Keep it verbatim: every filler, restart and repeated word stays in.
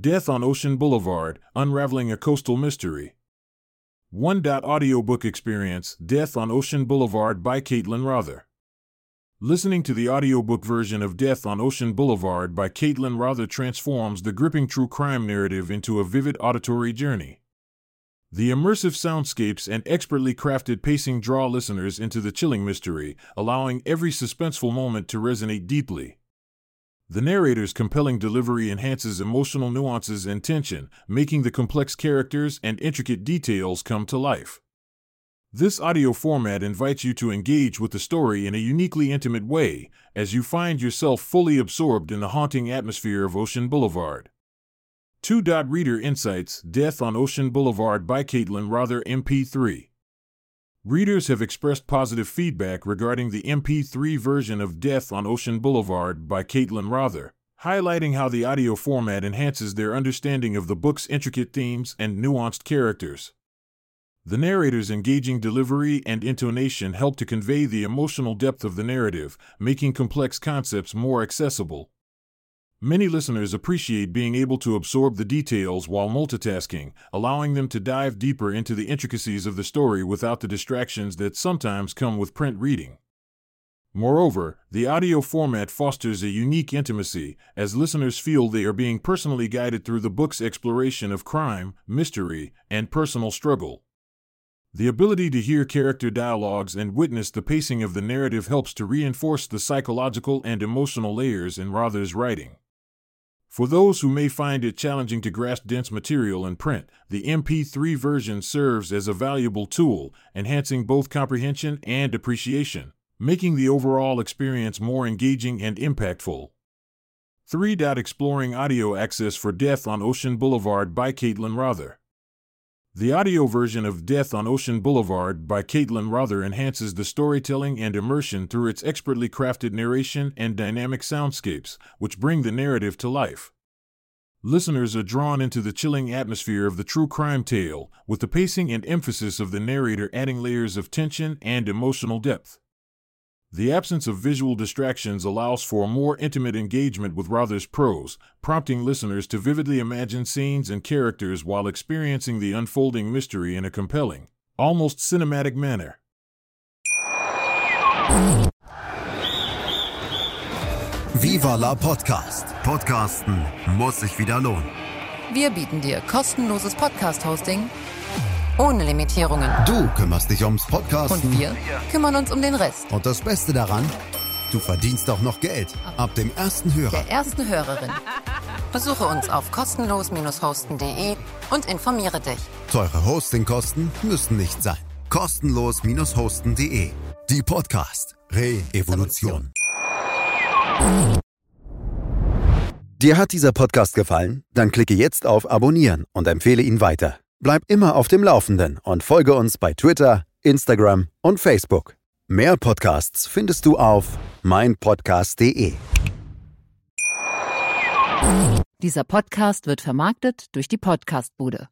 Death on Ocean Boulevard, Unraveling a Coastal Mystery. One Audiobook Experience, Death on Ocean Boulevard by Caitlin Rother. Listening to the audiobook version of Death on Ocean Boulevard by Caitlin Rother transforms the gripping true crime narrative into a vivid auditory journey. The immersive soundscapes and expertly crafted pacing draw listeners into the chilling mystery, allowing every suspenseful moment to resonate deeply. The narrator's compelling delivery enhances emotional nuances and tension, making the complex characters and intricate details come to life. This audio format invites you to engage with the story in a uniquely intimate way, as you find yourself fully absorbed in the haunting atmosphere of Ocean Boulevard. Two Reader Insights, Death on Ocean Boulevard by Caitlin Rother M P three. Readers have expressed positive feedback regarding the M P three version of Death on Ocean Boulevard by Caitlin Rother, highlighting how the audio format enhances their understanding of the book's intricate themes and nuanced characters. The narrator's engaging delivery and intonation help to convey the emotional depth of the narrative, making complex concepts more accessible. Many listeners appreciate being able to absorb the details while multitasking, allowing them to dive deeper into the intricacies of the story without the distractions that sometimes come with print reading. Moreover, the audio format fosters a unique intimacy, as listeners feel they are being personally guided through the book's exploration of crime, mystery, and personal struggle. The ability to hear character dialogues and witness the pacing of the narrative helps to reinforce the psychological and emotional layers in Rother's writing. For those who may find it challenging to grasp dense material in print, the M P three version serves as a valuable tool, enhancing both comprehension and appreciation, making the overall experience more engaging and impactful. three. Exploring audio access for Death on Ocean Boulevard by Caitlin Rother. The audio version of Death on Ocean Boulevard by Caitlin Rother enhances the storytelling and immersion through its expertly crafted narration and dynamic soundscapes, which bring the narrative to life. Listeners are drawn into the chilling atmosphere of the true crime tale, with the pacing and emphasis of the narrator adding layers of tension and emotional depth. The absence of visual distractions allows for a more intimate engagement with Rother's prose, prompting listeners to vividly imagine scenes and characters while experiencing the unfolding mystery in a compelling, almost cinematic manner. Viva la Podcast. Podcasten muss sich wieder lohnen. Wir bieten dir kostenloses Podcast-Hosting ohne Limitierungen. Du kümmerst dich ums Podcasten. Und wir kümmern uns um den Rest. Und das Beste daran, du verdienst auch noch Geld. Ab dem ersten Hörer. Der ersten Hörerin. Besuche uns auf kostenlos hosten punkt de und informiere dich. Teure Hostingkosten müssen nicht sein. kostenlos hosten punkt de. Die Podcast Re-Evolution. Dir hat dieser Podcast gefallen? Dann klicke jetzt auf Abonnieren und empfehle ihn weiter. Bleib immer auf dem Laufenden und folge uns bei Twitter, Instagram und Facebook. Mehr Podcasts findest du auf mein podcast punkt de. Dieser Podcast wird vermarktet durch die Podcastbude.